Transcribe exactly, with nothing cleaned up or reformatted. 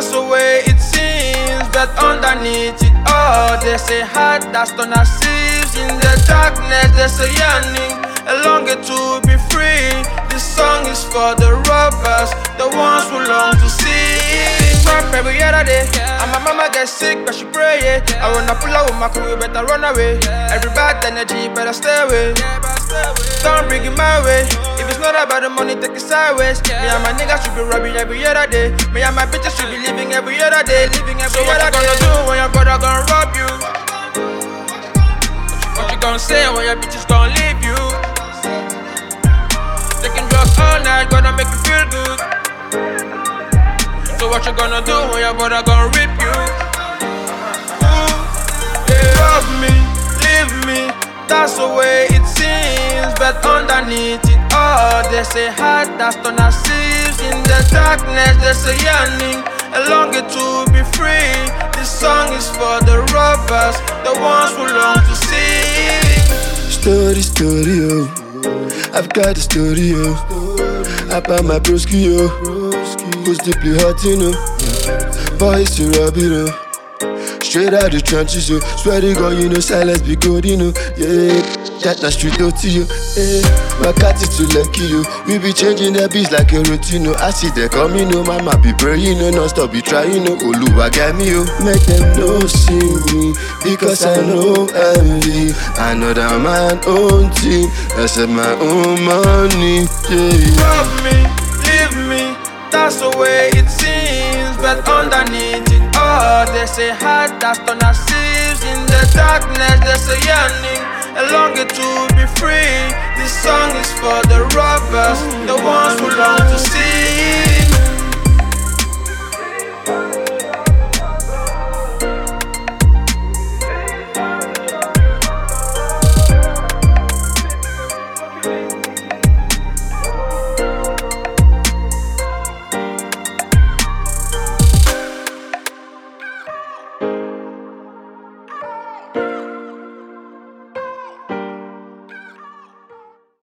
That's the way it seems, but underneath it all, there's a heart that's on our sieves. In the darkness, there's a yearning, a longing to be free. This song is for the robbers, the ones who long to see. Trap every other day, and my mama gets sick, but she pray it. I wanna pull out with my crew, better run away. Every bad energy, better stay away. Don't bring it my way. If it's not about the money, take it sideways. Me and my niggas should be robbing every other day. Me and my bitches should be living every other day, living every so other day. So what you gonna do when your brother gonna rob you? What you gonna say when your bitches gonna leave you? Taking drugs all night, gonna make you feel good. So what you gonna do when your brother gonna rip you? Ooh, they love me, leave me, that's the way it seems. But underneath it all, there's a heart that's on our sieves. In the darkness, there's a yearning, a longing to be free. This song is for the robbers, the ones who long to see. Story, story, oh, I've got a story, oh, about my broski, oh, who's deeply hurt, you know, boys to rob it, oh. Straight out the trenches, yo. Swear to God, you know, silence be good, you know. Yeah, that na street to you. Yeah, my cat is too lucky, yo. We be changing the beats like a routine, no. I see they coming, no. Mama be praying, no. Non stop be trying, no. Oluwa get me, yo. Make them know see me, because I know envy. I know that my own team, that's my own money. Yeah. Love me, leave me, that's the way it seems. But underneath it all, there's a heart that's on our sieves. In the darkness, there's a yearning, a longing to be free. This song is for the robbers, the ones who long to see.